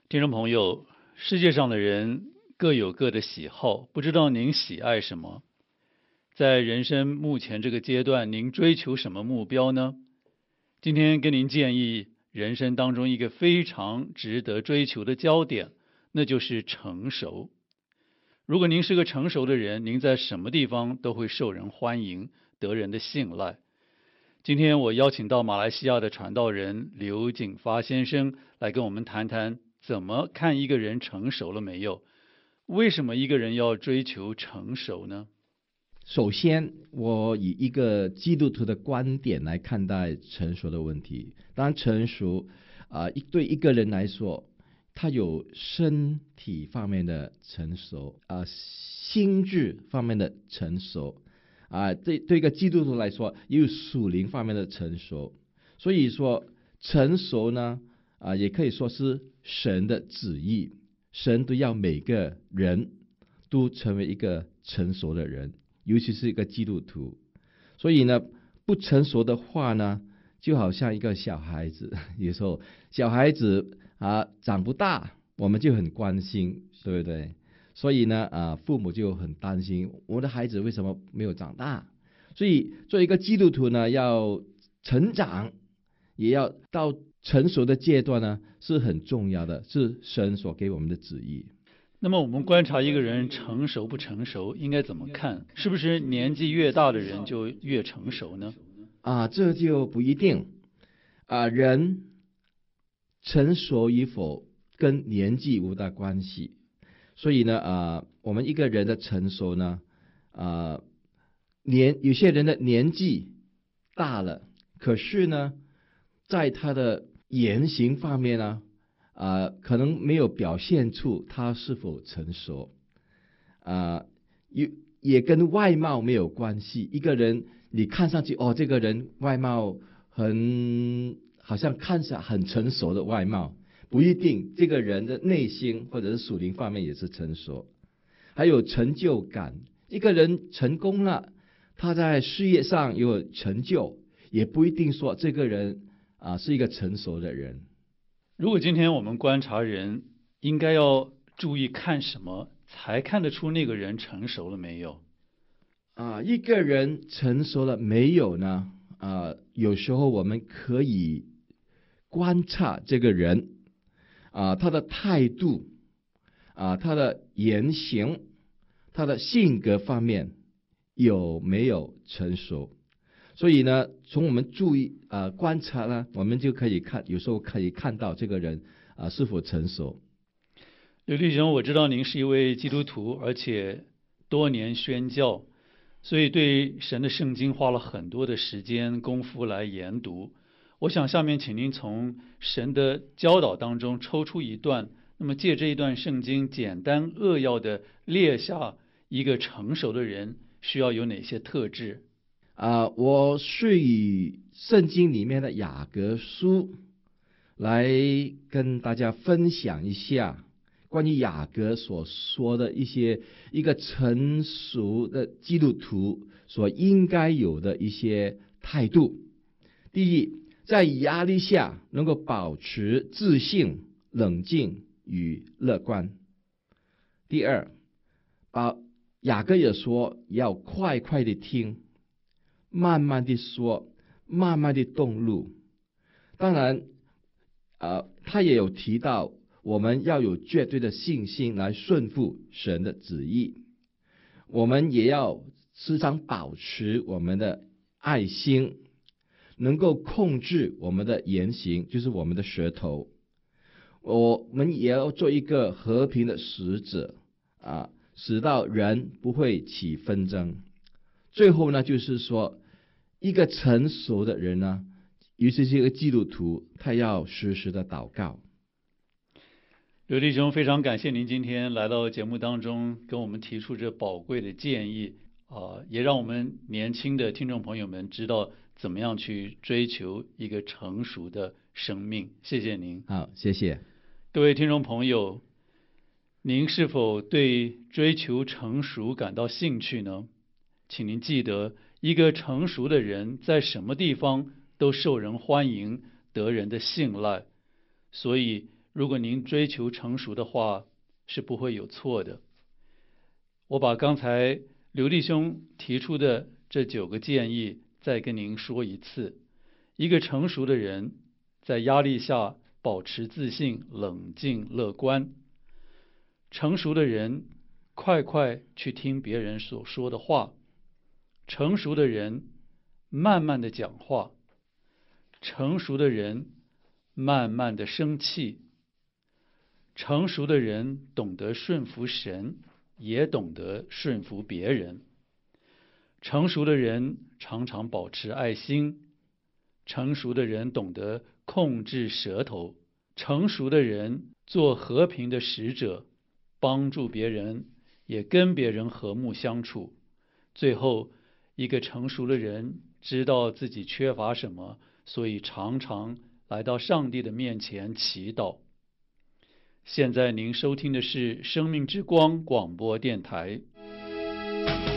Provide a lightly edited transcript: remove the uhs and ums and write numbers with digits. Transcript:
听众朋友，世界上的人各有各的喜好，不知道您喜爱什么？在人生目前这个阶段，您追求什么目标呢？今天跟您建议人生当中一个非常值得追求的焦点，那就是成熟。如果您是个成熟的人，您在什么地方都会受人欢迎，得人的信赖。今天我邀请到马来西亚的传道人刘景发先生来跟我们谈谈，怎么看一个人成熟了没有？为什么一个人要追求成熟呢？ 首先，我以一个基督徒的观点来看待成熟的问题。当然，成熟对一个人来说，他有身体方面的成熟，心智方面的成熟，对一个基督徒来说，也有属灵方面的成熟。所以说，成熟呢，也可以说是神的旨意。神都要每个人都成为一个成熟的人。尤其是一个基督徒，所以呢，不成熟的话呢，就好像一个小孩子，有时候小孩子长不大，我们就很关心，对不对？所以呢，父母就很担心我的孩子为什么没有长大。所以做一个基督徒呢，要成长，也要到成熟的阶段呢，是很重要的，是神所给我们的旨意。 那么我们观察一个人成熟不成熟，应该怎么看？是不是年纪越大的人就越成熟呢？ 这就不一定。人成熟与否跟年纪无大关系。所以呢，我们一个人的成熟呢，有些人的年纪大了，可是呢，在他的言行方面呢，可能没有表现出他是否成熟，也跟外貌没有关系。一个人你看上去这个人外貌好像看起来很成熟的外貌，不一定这个人的内心或者是属灵方面也是成熟。还有成就感，一个人成功了，他在事业上有成就，也不一定说这个人是一个成熟的人。 如果今天我们观察人，应该要注意看什么，才看得出那个人成熟了没有？ 一个人成熟了没有呢？有时候我们可以观察这个人，他的态度，他的言行，他的性格方面有没有成熟？所以呢，从我们注意观察呢，我们就可以有时候可以看到这个人是否成熟。 刘弟兄，我知道您是一位基督徒，而且多年宣教，所以对神的圣经花了很多的时间功夫来研读。我想下面请您从神的教导当中抽出一段，那么借这一段圣经简单扼要的列下一个成熟的人需要有哪些特质。 我是以圣经里面的雅各书来跟大家分享一下关于雅各所说的一个成熟的基督徒所应该有的一些态度。第一，在压力下能够保持自信、冷静与乐观。第二，雅各也说要快快的听，慢慢的说，慢慢的动怒。当然，他也有提到我们要有绝对的信心来顺服神的旨意。我们也要时常保持我们的爱心，能够控制我们的言行，就是我们的舌头。我们也要做一个和平的使者，使到人不会起纷争。最后呢，就是说一个成熟的人呢，尤其是一个基督徒，他要时时的祷告。 刘弟兄，非常感谢您今天来到节目当中，跟我们提出这宝贵的建议，也让我们年轻的听众朋友们知道怎么样去追求一个成熟的生命。谢谢您。 好，谢谢。 各位听众朋友，您是否对追求成熟感到兴趣呢？请您记得，一个成熟的人在什么地方都受人欢迎，得人的信赖。所以如果您追求成熟的话，是不会有错的。我把刚才刘弟兄提出的这9个建议再跟您说一次。一个成熟的人在压力下保持自信、冷静、乐观。成熟的人快快去听别人所说的话。成熟的人慢慢的讲话。成熟的人慢慢的生气。成熟的人懂得顺服神，也懂得顺服别人。成熟的人常常保持爱心。成熟的人懂得控制舌头。成熟的人做和平的使者，帮助别人，也跟别人和睦相处。最后，一个成熟的人知道自己缺乏什么，所以常常来到上帝的面前祈祷。现在您收听的是生命之光广播电台。